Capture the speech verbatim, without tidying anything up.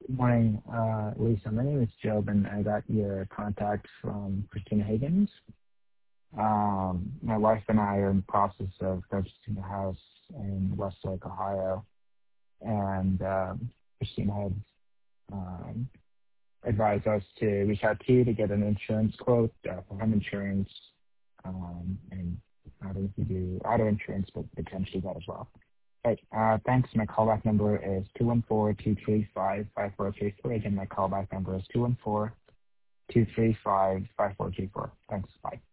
Morning, uh, Lisa. My name is Job, and I got your contact from Christina Higgins. Um, my wife and I are in the process of purchasing a house in Westlake, Ohio, and um, Christina had um, advised us to reach out to you to get an insurance quote uh, for home insurance, um, and I don't know if you do auto insurance, but potentially that as well. Right. Uh, thanks. My callback number is two one four, two three five, five four three four. Again, my callback number is two one four, two three five, five four three four. Thanks. Bye.